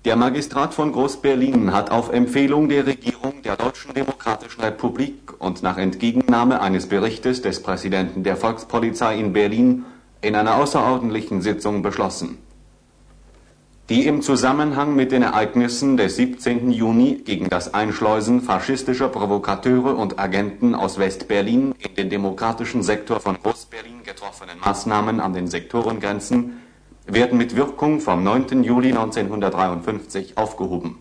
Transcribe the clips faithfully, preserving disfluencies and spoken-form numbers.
Der Magistrat von Groß-Berlin hat auf Empfehlung der Regierung der Deutschen Demokratischen Republik und nach Entgegennahme eines Berichtes des Präsidenten der Volkspolizei in Berlin in einer außerordentlichen Sitzung beschlossen: Die im Zusammenhang mit den Ereignissen des siebzehnten Juni gegen das Einschleusen faschistischer Provokateure und Agenten aus West-Berlin in den demokratischen Sektor von Groß-Berlin getroffenen Maßnahmen an den Sektorengrenzen werden mit Wirkung vom neunten Juli neunzehnhundertdreiundfünfzig aufgehoben.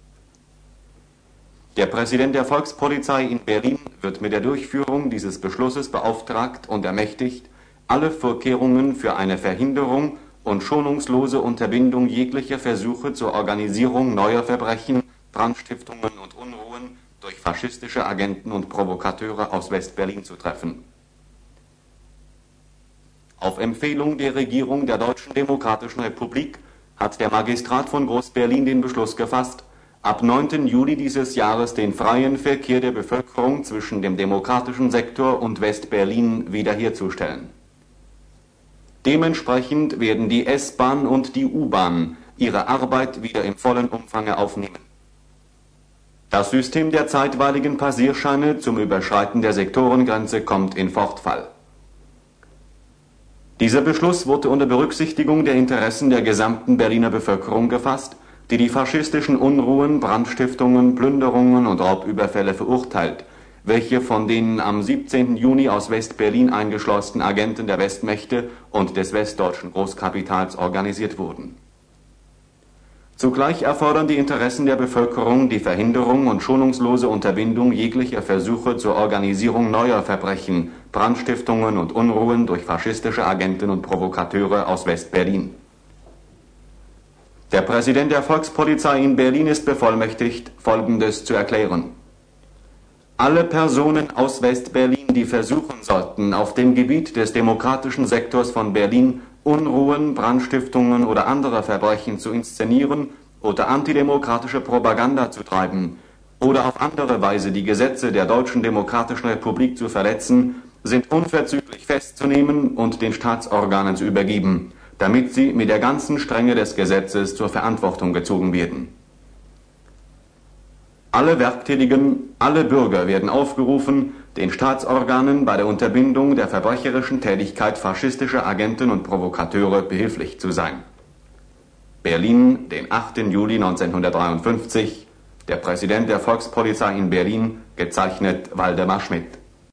Der Präsident der Volkspolizei in Berlin wird mit der Durchführung dieses Beschlusses beauftragt und ermächtigt, alle Vorkehrungen für eine Verhinderung und schonungslose Unterbindung jeglicher Versuche zur Organisierung neuer Verbrechen, Brandstiftungen und Unruhen durch faschistische Agenten und Provokateure aus West-Berlin zu treffen. Auf Empfehlung der Regierung der Deutschen Demokratischen Republik hat der Magistrat von Groß-Berlin den Beschluss gefasst, ab neunten Juli dieses Jahres den freien Verkehr der Bevölkerung zwischen dem demokratischen Sektor und West-Berlin wiederherzustellen. Dementsprechend werden die S-Bahn und die U-Bahn ihre Arbeit wieder im vollen Umfange aufnehmen. Das System der zeitweiligen Passierscheine zum Überschreiten der Sektorengrenze kommt in Fortfall. Dieser Beschluss wurde unter Berücksichtigung der Interessen der gesamten Berliner Bevölkerung gefasst, die die faschistischen Unruhen, Brandstiftungen, Plünderungen und Raubüberfälle verurteilt, welche von den am siebzehnten Juni aus West-Berlin eingeschleusten Agenten der Westmächte und des westdeutschen Großkapitals organisiert wurden. Zugleich erfordern die Interessen der Bevölkerung die Verhinderung und schonungslose Unterbindung jeglicher Versuche zur Organisierung neuer Verbrechen, Brandstiftungen und Unruhen durch faschistische Agenten und Provokateure aus West-Berlin. Der Präsident der Volkspolizei in Berlin ist bevollmächtigt, Folgendes zu erklären: Alle Personen aus West-Berlin, die versuchen sollten, auf dem Gebiet des demokratischen Sektors von Berlin Unruhen, Brandstiftungen oder andere Verbrechen zu inszenieren oder antidemokratische Propaganda zu treiben oder auf andere Weise die Gesetze der Deutschen Demokratischen Republik zu verletzen, sind unverzüglich festzunehmen und den Staatsorganen zu übergeben, damit sie mit der ganzen Strenge des Gesetzes zur Verantwortung gezogen werden. Alle Werktätigen, alle Bürger werden aufgerufen, den Staatsorganen bei der Unterbindung der verbrecherischen Tätigkeit faschistischer Agenten und Provokateure behilflich zu sein. Berlin, den achten Juli neunzehnhundertdreiundfünfzig, der Präsident der Volkspolizei in Berlin, gezeichnet Waldemar Schmidt.